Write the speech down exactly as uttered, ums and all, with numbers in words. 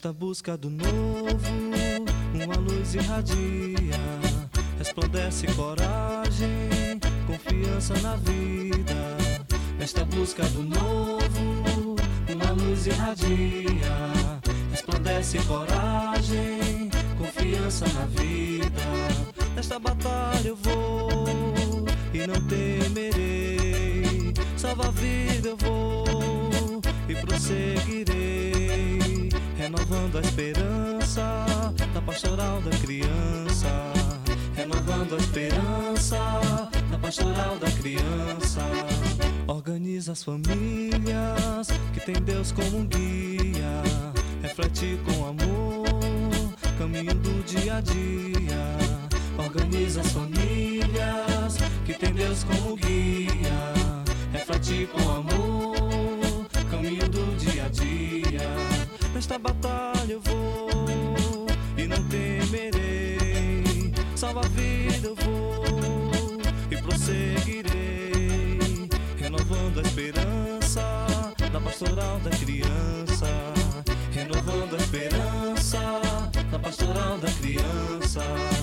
Nesta busca do novo, uma luz irradia, resplandece coragem, confiança na vida. Nesta busca do novo, uma luz irradia, resplandece coragem, confiança na vida. Nesta batalha eu vou e não temerei, salva a vida eu vou e prosseguirei, renovando a esperança da pastoral da criança, renovando a esperança da pastoral da criança. Organiza as famílias que tem Deus como um guia, reflete com amor, caminho do dia a dia. Organiza as famílias que tem Deus como guia, reflete com amor, caminho do dia a dia. Nesta batalha eu vou e não temerei, salva a vida eu vou e prosseguirei, renovando a esperança da pastoral da criança, renovando a esperança da pastoral da criança.